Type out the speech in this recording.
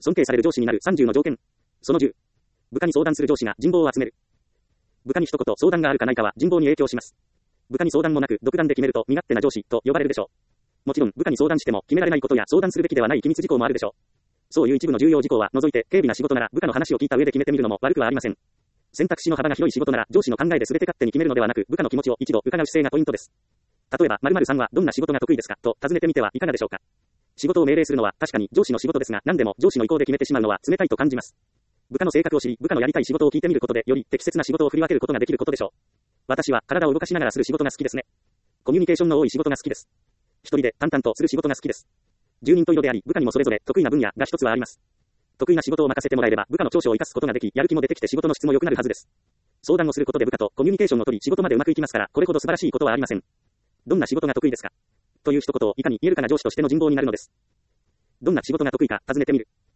尊敬される上司になる30の条件。その10。部下に相談する上司が人望を集める。部下に一言相談があるかないかは人望に影響します。部下に相談もなく独断で決めると身勝手な上司と呼ばれるでしょう。もちろん部下に相談しても決められないことや相談するべきではない機密事項もあるでしょう。そういう一部の重要事項は除いて軽微な仕事なら部下の話を聞いた上で決めてみるのも悪くはありません。選択肢の幅が広い仕事なら上司の考えで全て勝手に決めるのではなく部下の気持ちを一度伺う姿勢がポイントです。例えば〇〇さんはどんな仕事が得意ですかと尋ねてみてはいかがでしょうか。仕事を命令するのは確かに上司の仕事ですが何でも上司の意向で決めてしまうのは冷たいと感じます。部下の性格を知り部下のやりたい仕事を聞いてみることでより適切な仕事を振り分けることができることでしょう。私は体を動かしながらする仕事が好きですね。コミュニケーションの多い仕事が好きです。一人で淡々とする仕事が好きです。十人十色であり部下にもそれぞれ得意な分野が一つはあります。得意な仕事を任せてもらえれば部下の長所を生かすことができやる気も出てきて仕事の質も良くなるはずです。相談をすることで部下とコミュニケーションを取り仕事までうまくいきますからこれほど素晴らしいことはありません。どんな仕事が得意ですかという一言をいかに言えるかが上司としての人望になるのです。どんな仕事が得意か尋ねてみる。